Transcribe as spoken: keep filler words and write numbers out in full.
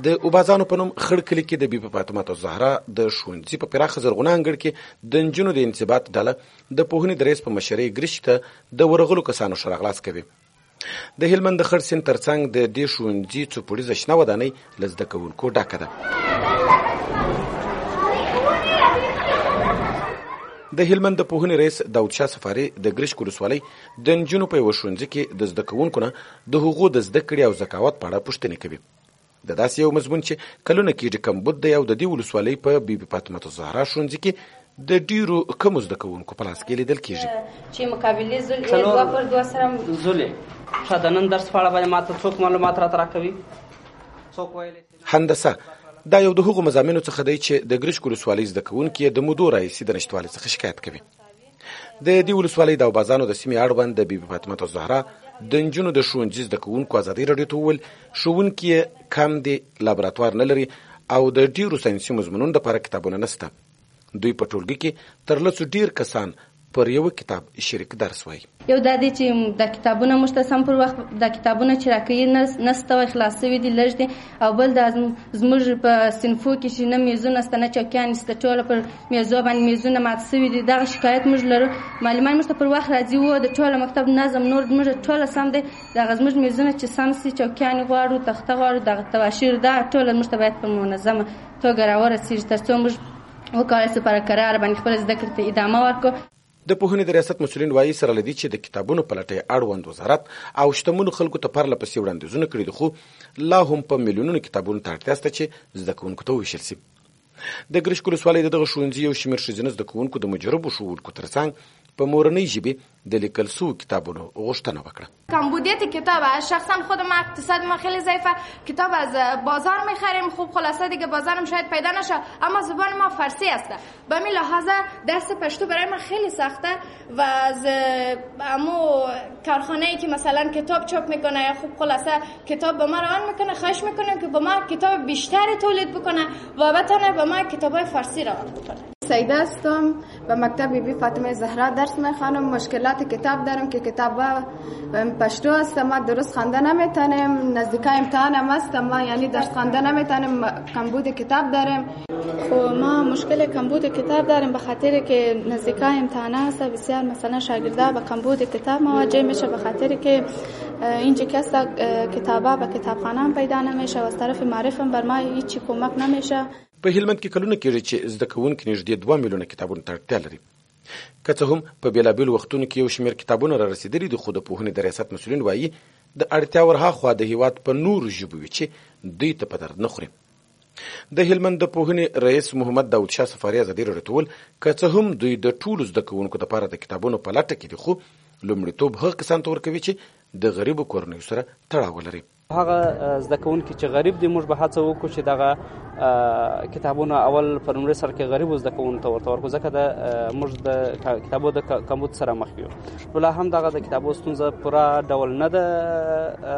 د اوبازانو په نوم خړ کلي کې د بي بي فاطمه الزهرا د ښوونځي په پراخه زرغونه انګړ کې د نجونو د انضباط ډله د پوهنې د رئیس په مشرۍ ګرشي ته د ورغلو کسانو ښه راغلاست کوي. د هلمند د خړ سیند ترڅنګ د دې ښوونځي څو پوړیزه شنه ودانۍ له زده کوونکو ډکه ده. د هلمند د پوهنې رئیس داود شاه سفاري د ګرشک ولسوالۍ د نجونو په یوه ښوونځي کې د زده کوونکو نه د هغو د زده کړې او ذکاوت په اړه پوښتنې کوي. د داسې یو مضمون چې کلونه کېږي کمبود دی او د دې ولسوالۍ په بي بي فاطمه الزهرا ښوونځي کې د ډیرو کمو زده کوونکو په لاس کې لیدل کېږي. چې مقابلې زل دوه پر دوه سره زولې ښه د نن درس په اړه باندې ماته څوک معلومات راته راکوي څوک ویلی. هندسه دا یو د هغو مضامینو څخه دی چې د ګرشک ولسوالۍ زده کوونکي د مودو راهیسې د نشتوالي څخه شکایت کوي. د دې ولسوالۍ د اوبازانو د سیمې اړوند د بي بي فاطمه الزهرا د نجونو د ښوونځي زده کوونکو ازادي راډیو ته وویل ښوونکي یې کم دي، لابراتوار نه لري او د ډیرو ساینسي مضمونونو دپاره کتابونه نشته. دوی په ټولګي کې تر لسو ډیر کسان پر یو کتاب شریک درس وایي. یو دا دی چې د کتابونه موږ ته سم پر وخت د کتابونه چې راکوي نسته وای خلاص سوي دي لږ دي، او بل دا زموږ په صنفو کې چې نه میزونه شته نه چوکیانې شته، ټوله پر میزو باندې میزونه مات سوي دي. دغه شکایت موږ لرو. معلمان موږ ته پر وخت راځي و د ټوله مکتب نظم نور موږ ټوله سم دی، دغه زموږ میزونه چې سم سي، چوکیانې غواړو، تخته غواړو، دغه تواشیر دا ټوله موږ ته باید په منظمه توګه راورسېږي تر څو موږ وکولی سو پر قرار باندې خپله زده کړې ته ادامه ورکړو. د پوهنې د ریاست مسؤلین وایي سره له دې چې د کتابونو په لټه اړوند وزارت او شتمنو خلکو ته پرله پسې وړاندیزونه کړي دي، خو لا هم په میلیونونو کتابونو ته اړتیا شته چې زده کوونکو ته وویشل شي. د ګرشک ولسوالۍ د دغه ښوونځي یو شمېر ښځینه زده کوونکو د مجربو ښوونکو ترڅنګ په مورنۍ ژبې د لیکل سوو کتابونو غوښتنه وکړه. کمبودیت کتاب شخصا خود ما اقتصاد ما خیلی ضعیفه، کتاب از بازار میخریم، خوب خلاصه دیگه بازارم شاید پیدا نشه، اما زبان ما فارسی است. به همین لحاظ درس پشتو برای ما خیلی سخته و از امو کارخانه‌ای که مثلا کتاب چاپ میکنه یا خوب خلاصه کتاب به ما روان میکنه خواهش میکنیم که به ما کتاب بیشتری تولید بکنه و بتونه به ما کتابای فارسی روان بکنه. سعیده هستم، به مکتب بی بی فاطمه زهرا درس میخوانم. مشکلات کتاب دارم که کتاب پشتو است، ما درست خوانده نمیتونیم، نزدیک امتحانم است ما یعنی درس خوانده نمیتونیم، کمبود کتاب داریم. خب ما مشکل کمبود کتاب داریم به خاطر که نزدیک امتحان است، بسیار مثلا شاگردا با کمبود کتاب مواجه میشه به خاطر که اینجا کس کتابا به کتابخانه پیدا نمیشه و از طرف معرفم بر ما هیچ کمک نمیشه. په هلمند کې کلونه کېږي چې زده کوونکي نږدې دوه میلیونه کتابونو ته اړتیا لري. که څه هم په بېلابېلو وختونو کې یو شمېر کتابونه را رسېدلي دي، خو د پوهنې د ریاست مسؤلین وایي د اړتیا ورهاخوا د هېواد په نورو ژبو وي چې دوی ته په درد نه خوري. د هلمند د پوهنې رئیس محمد داود شاه سفاري ازادي راډیو ته وویل که څه هم دوی د ټولو زده کوونکو دپاره د کتابونو په لټه کې دي، خو لومړیتوب هغه کسانو ته ورکوي چې د غریبو کورنیو سره تړاو ولري. هغه زده کوونکي چې غریب دي موږ به هڅه وکړو چې دغه کتابونه اول په لومړي سر کې غریبو زده کوونکو ته ورته ورکړو، ځکه د موږ د کتابو د کمبود سره مخ یو. نو لا هم دغه د کتابو ستونزه پوره ډول نه ده